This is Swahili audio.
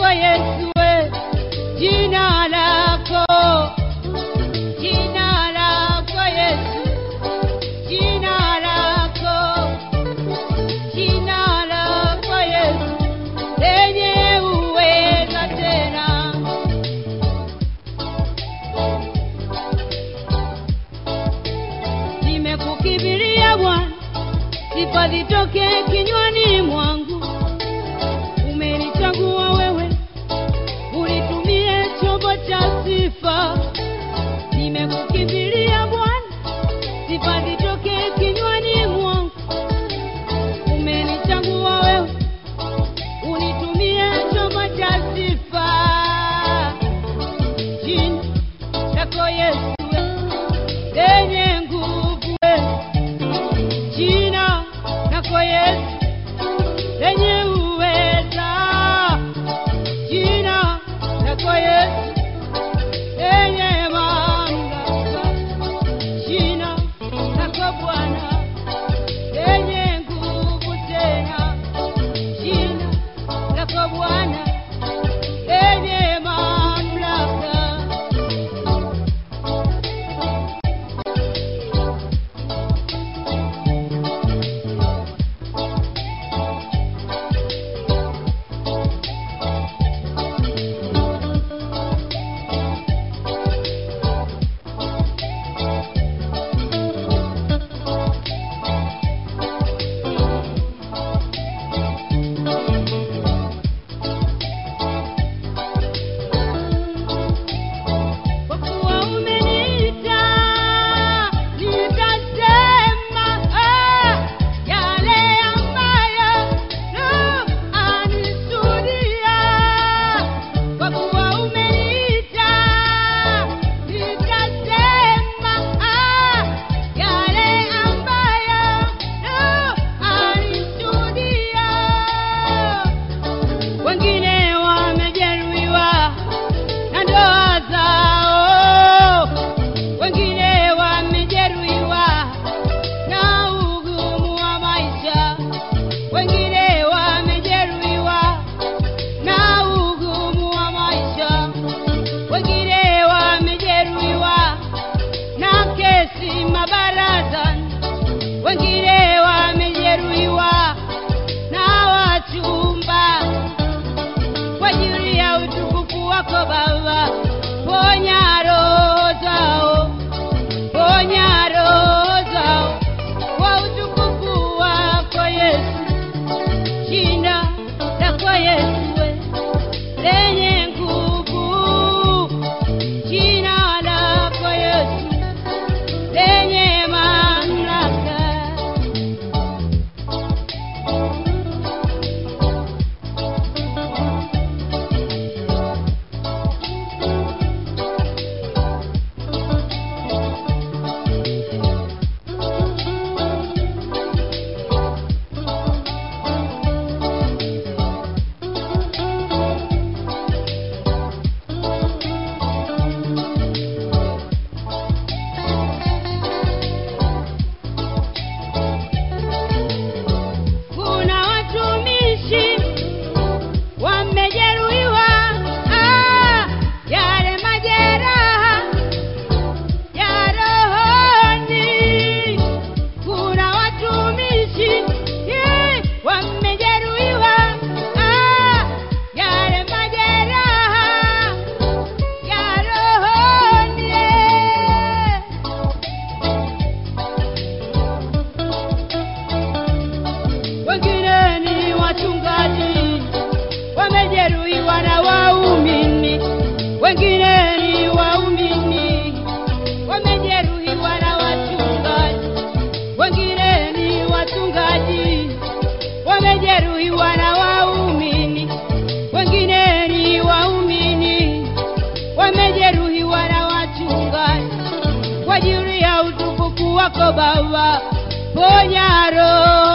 Yesu, jina lako Yesu, jina lako Yesu, lenye uweza tena. Nimekukibiria Bwana, sifa zitoke kinywani mwangu. Umenichagua wewe, unitumie chombo cha sifa. Nimekukibiria Bwana, sifa zitoke kinywani mwangu. Umenichagua wewe, unitumie chombo cha sifa. Jina lako Yesu, lenye nguvu, jina lako Yesu, lenye uweza, jina lako Yesu, lenye mamlaka, jina lako Bwana, lenye nguvu tena, jina lako Bwana, lenye mamlaka. Wengine wamejeruhiwa na wachumba kwa ajili ya utukufu wako Baba. Ponya roho zao, ponya roho zao kwa utukufu wako Yesu. Jina lako Yesu, lenye nguvu, jina lako Yesu, lenye mamlaka. Wamejeruhiwa na waumini, wengine ni waumini. Wamejeruhiwa na wachungaji, wengine ni wachungaji. Wamejeruhiwa na waumini, wengine ni waumini. Wamejeruhiwa na wachungaji kwa ajili ya utukufu wako Baba. Ponya roho